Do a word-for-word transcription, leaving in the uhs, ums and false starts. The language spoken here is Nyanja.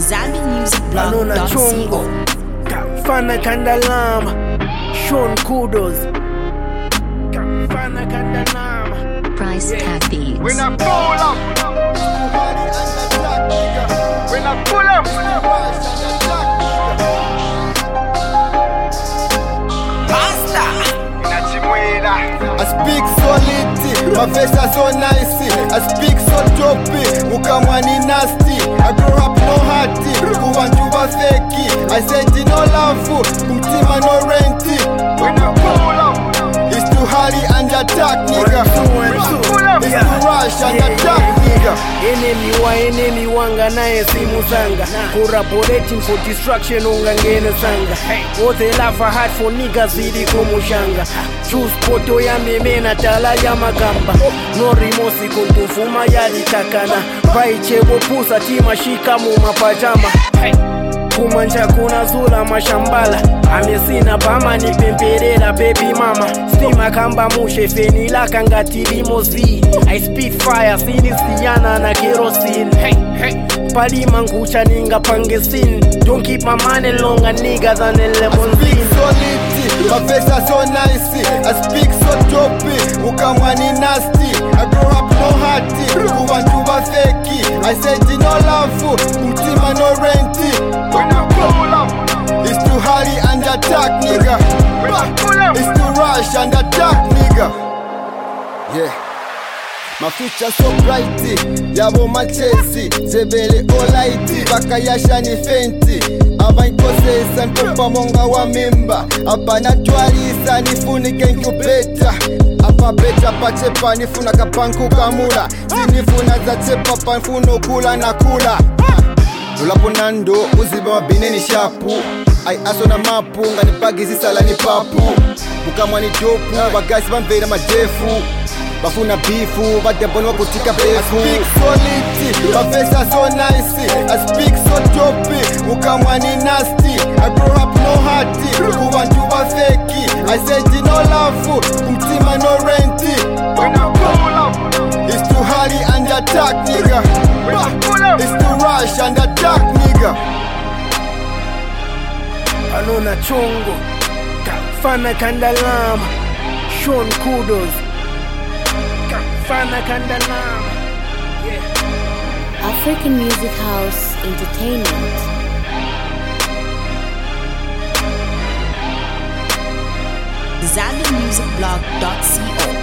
Zambi Music Blog. Anona Chongo, Fana Kandalama, Sean Kudos, Fana Kandalama, Price Tag Beats. When I pull up, when I pull up, Basta. I speak solid, my face is so nice. I speak so dopey, ukamwani nasty. I grow up no hearty, kuwanjuba feki. I said no love, kumtima no renti. When I pull up, it's too hard and attack, nigga. It's too rush and attack, nigga. Enemy wa enemy wanga naye simu sanga. Collaborating for destruction unga ngene sanga. Wote lafa hard for niggas zidi kumushanga. Choose poto ya meme na tala ya magamba. No rimosi kuntufuma yali takana. Pai chebo pusa tima shika mu mapajama. Kumanja kuna zula mashambala. Amesina bama ni pemperera baby mama. Stima kamba mushe feni la kangati limousine. I spit fire sini siyana na kerosene. Hey, hey. Pali mangucha ninga pangesin. Don't keep my money longer nigga than a lemon Speak solid, my face is so nice. I speak so dopey, ukamwani nasty. I grow up no hearty, kuwanjuba feki. I said no love, kumtima no renti. When I pull up, it's too hard and attack, nigga. It's too rush and attack, nigga. Yeah. My future so bright, yabo machesi, zebele olaiti, bakayasha ni fenti. Abankosesa ntopa monga wa mimba, abana twalisa nifunike nkupeta. Apa beta pachepa nifuna kapanku kamula, zinifuna za chepa panfuno kula na kula. Lulapo nando, uziba mabine ni shapu. Ay aso na mapu, ngani pagi zisala ni papu. Mukamwa ni dopu, bagasi bamvera majefu. Bafuna bifu, badebon wakutika befu. I speak solid, my face is so nice. I speak so dopey, ukamwani nasty. I grow up no hearty, kuwanjuba feki. I said no love, kumtima no renti. When I pull up, it's too hard and attack, nigga. It's too rush and attack, nigga. Anona Chongo, Fana Kandalama, Sean Kudos, Fana Kandalama. Yeah. African Music House Entertainment. Zambi Music Blog dot co